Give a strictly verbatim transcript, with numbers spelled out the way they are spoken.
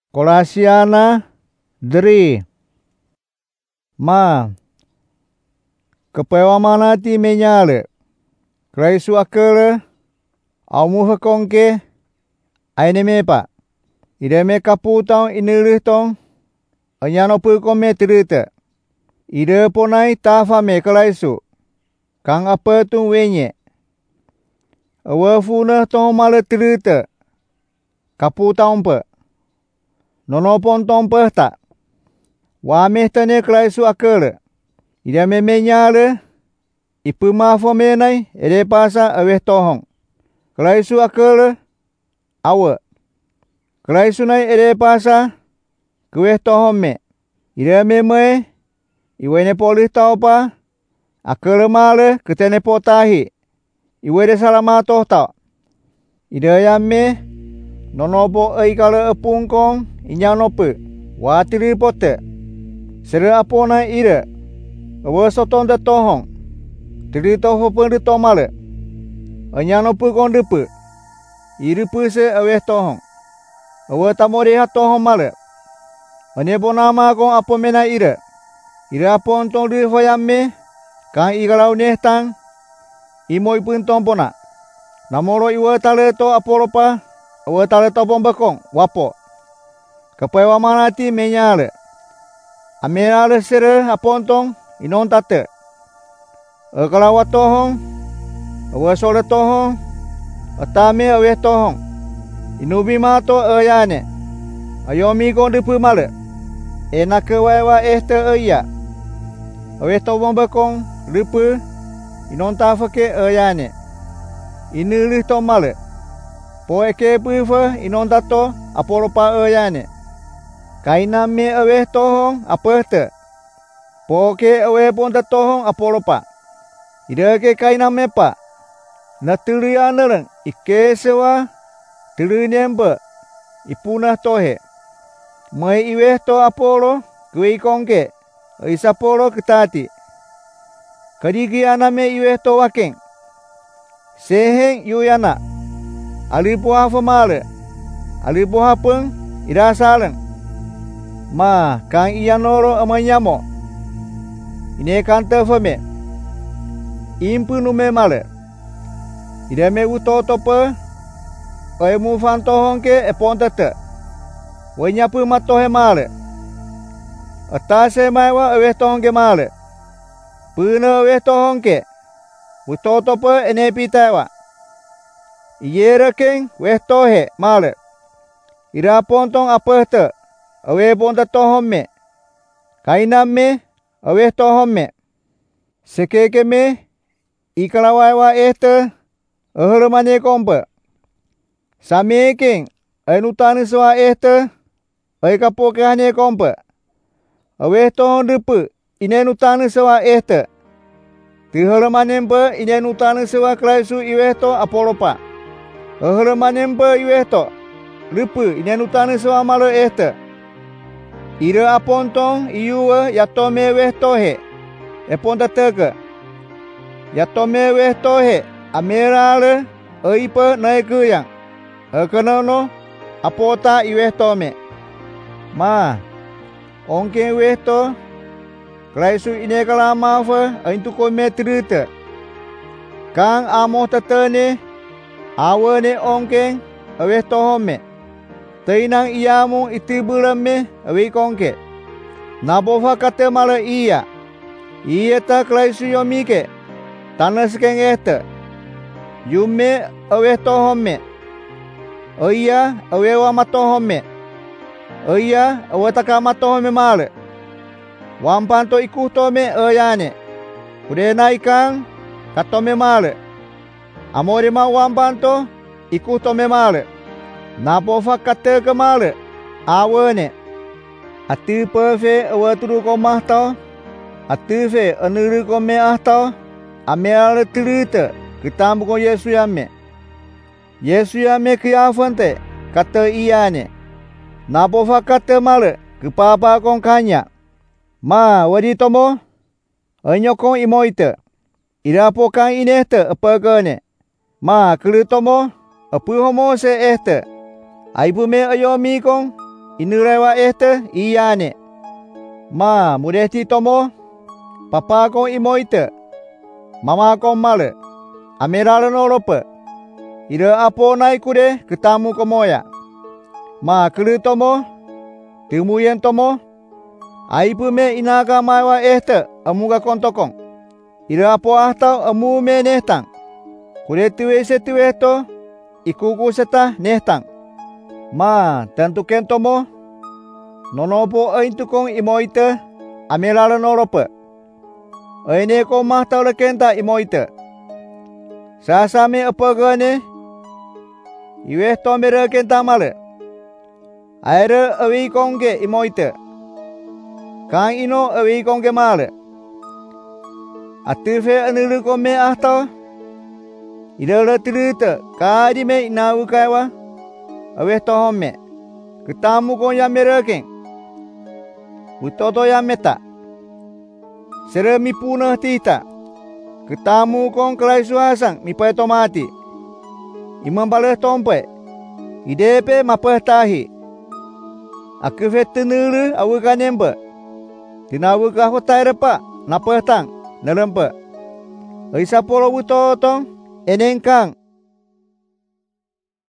Kolasiana dri. Ma. Kepewamanati menyale. Kraisu akele. Aumuha kongke. Aine mepa. Ide me kaputong inilih tong. Anyano pulkome terita. Ide ponai tafa me kalaisu. Kang apa tung wenye. Awa funa tong male terita. Kaputong pe. Nonopon tong pe tak. Wameh tane kalaisu akele. Ide me menyale. Ipu mafo menai. Ede pasa aweh tohong. Kalaisu akele. Awa. Kalaisu nai ede pasa. Kueh tohong me. Ide me me. Iwene polih tau pa. Akele male ketene potahi. Iwede salamato tau. Ide ya me. Nonopo ei kala epungkong. Inyanope. Watiri pote. Sere apona ide. Awa sotong de tohong. Tiri toho pun de tomale. Anyanope kong depe. Iri puse aweh tohong. Awa tamori ha tohong male. Ane bonama kong apo mena ire. Ire apon tong di hoyam me. Kang igalau nehtang. Imo ipun tong pona. Namoro iwa tale to apolopa. Awa tale to bombakong. Wapo. Kepewa manati menyale. Amerale sere apon tong. Inon tate. Ekalawa tohong. Awa sole tohong. Atame aweh tohong. Inubi mato ayane. Ayomi kong depu male. Enak kewewa este aya. Aweh to bombakong depu. Inon tafake ayane. Inilih to male. Poeke pufa inon tato apolopa ayane. Kaina me aweh tohong aperte. Poke aweh pon tohong apolopa. Idake kaina mepa. Natuli anereng ike sewa. Tuli nyempe. Ipunah tohe. Mai iweh to apolo. Kui kongke. Isapolo ketati. Kadigi aname iweh to wakeng. Seheng yuyana. Alipuha famale. Alipuha peng. Idasaleng. Ma kang iyanoro amanyamo. Ine kante fame. Impu nume male. Ide me utoto pe. Oe mu fantohong ke epon tete. Oe nyapu matohe male. Atase maiwa aweh tohong ke male. Puna aweh tohong ke. Utoto pe ene pitawa. Iyere keng weh tohe male. Ira pontong aperte. Aweh ponta tohong me. Kaina me. Aweh tohong me. Sekeke me. Ikalawaiwa este. Ahermane kompe. Same keng. Ainutani sewa este. Aikapokehane kompe. Aweh tohong depu. Inenutani sewa este. Tihermanempe inenutani sewa kraisu iweh to apolopa. Ahermanempe iweh to. Depu inenutani sewa malo este. Ire apontong iyuwe yatome weh tohe. Eponta teke. Yatome weh tohe. Amerale. Eipe naikuyang. Ekenono. Apota iweh tome. Ma. Ongke weh to. Kraisu inekala mafe. Aintuko metrite. Kang amoh tetene. Awane ongke. Aweh tohome. Tainang iyamu itibulame awi kongke. Nabofa kate mala iya. Iya ta kraisu yomike. Tanas keng este. Yume aweh tohome. Oya awe wa matohome. Oya awe taka matohome male. Wampanto ikutome oyane. Udena ikang katome male. Amore ma wampanto ikutome male. Napofa kate kemale. Awane. Ati pefe awaturu komah tau. Ati fe anuru kome ah tau. Ameale tirite. Kitambu ko Yesu yame. Yesu yame kiafante. Kate iyane. Napofa kate male. Kepapa kong kanya. Ma wadi tomo. Anyokong imoite. Irapo kang inehte apagane. Ma kelu tomo. Apu homo se ehte. Aibu me ayomi kong. inurewa ehte iyane. Ma mudehti tomo papa ko imoite. Mama ko male. Amirale no lope. Ire apo nai kude ketamu komoya. Ma kelu tomo tumuyen tomo aipu me inaga maiwa ehte amuga kontokong. Ire apo ahtau amu me nehtang. Kude tuwe se tuwe to ikuku seta nehtang. Ma tentuken tomo nonopo aintukong imoite amirale no lope. Aine ko mahtau lekenta imoite. Sasame apagane iwe to mere kenta male. Aire awi kongge imoite. Kang ino awi kongge male. Atufe anulu kome ahto. Idala tilute kadi me inawu kaiwa. Awe to home. Ketamu kon ya mereken. Utoto ya meta. Seremi punah tita. Ketamu kon kelai suasang mi pai tomati. Imam baleh tompe. Idepe mapeh tahi. Aku vetenulu awu kanembe. Tinawu ka hotai repa napeh tang nalempe. Aisa polo utotong enengkang